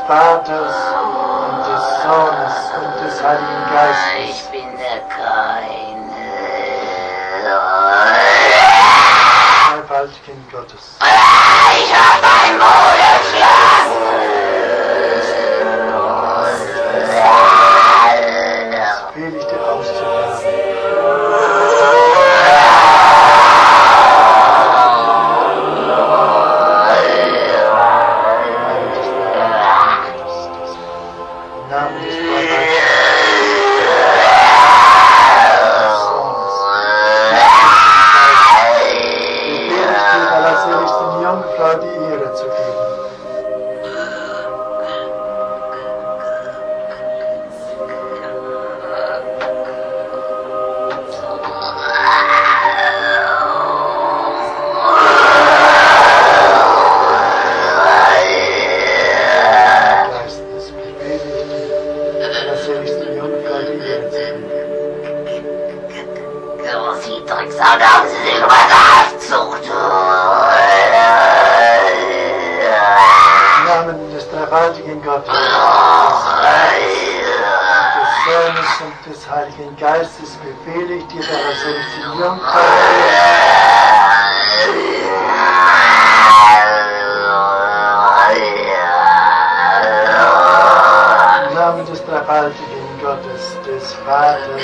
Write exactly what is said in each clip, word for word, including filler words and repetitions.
Vaters und des Sohnes und des Heiligen Geistes. Ich bin der keine. Dreifaltigen Gottes. Ich hab meinen Bruder geschlagen. Befehle ich dir auszufahren. Im Namen des Jungfrau die Ehre zu geben. Geistes befehle ich dir, der seligsten Jungfrau die Ehre zu geben. So sieht Drecksau, da haben sie sich über der Haftzucht. Im Namen des dreifaltigen Gottes, des Sohnes und des Heiligen Geistes befehle ich dir, der seligsten Jungfrau die Ehre zu geben. Im Namen des dreifaltigen Gottes, des Vaters,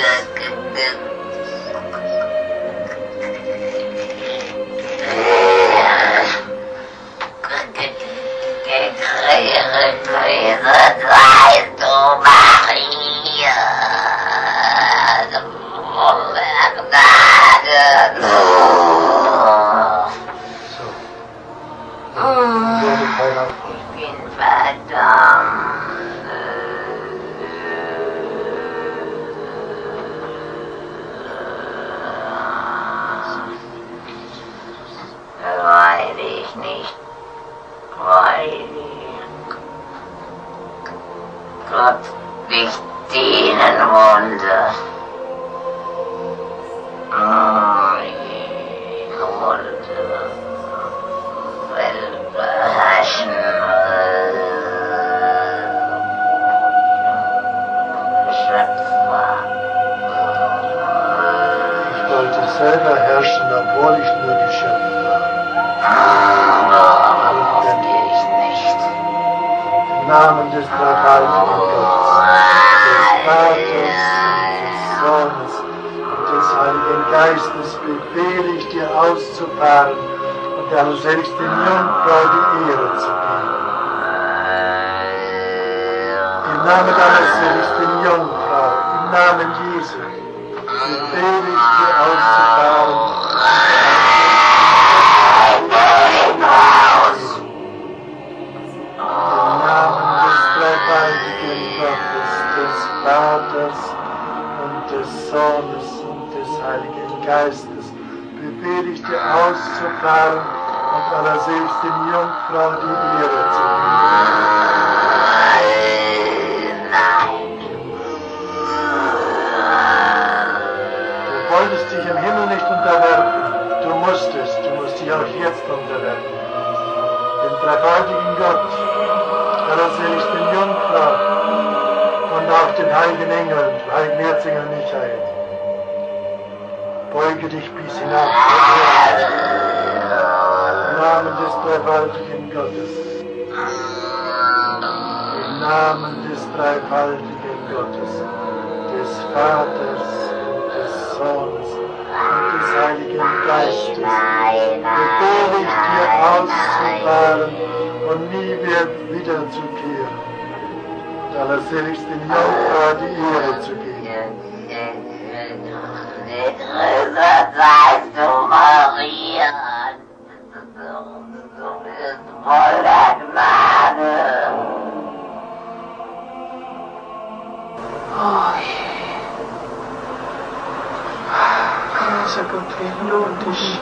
so. Werde keiner folgen. Ich bin verdammt. Weil ich nicht, weil ich Gott nicht dienen wollte. Ich wollte Welt beherrschen. Schöpfer. Ich wollte selber herrschen, obwohl ich nur geschöpft war. Aber wusste ich nicht. Im Namen des dreifaltigen Gottes, des Vaters und des Sohnes und des Heiligen Geistes befehle ich dir auszufahren und der allerseligsten Jungfrau die Ehre zu geben. Im Namen der allerseligsten Jungfrau, im Namen Jesu, befehle ich dir auszufahren. Im Namen des dreifaltigen Gottes, des Vaters und des Sohnes und des Heiligen Geistes, befehle ich dir auszufahren und aller seligsten Jungfrau die Ehre zu geben. Du wolltest dich im Himmel nicht unterwerfen, du musstest, du musst dich auch jetzt unterwerfen. Dem dreifaltigen Gott, der allerseligsten Jungfrau und auch den heiligen Engeln, heiligen Erzengel Michael. Beuge dich bis hinab. Im Namen des dreifaltigen Gottes. Im Namen des dreifaltigen Gottes, des Vaters und des Sohnes und des Heiligen Geistes, befehle ich dir auszufahren und nie mehr wiederzukehren, der allerseligsten Jungfrau die Ehre zu geben. Die Grüße seist du, Maria. Du bist voller Gnade. Oh, großer Gott, wir loben dich.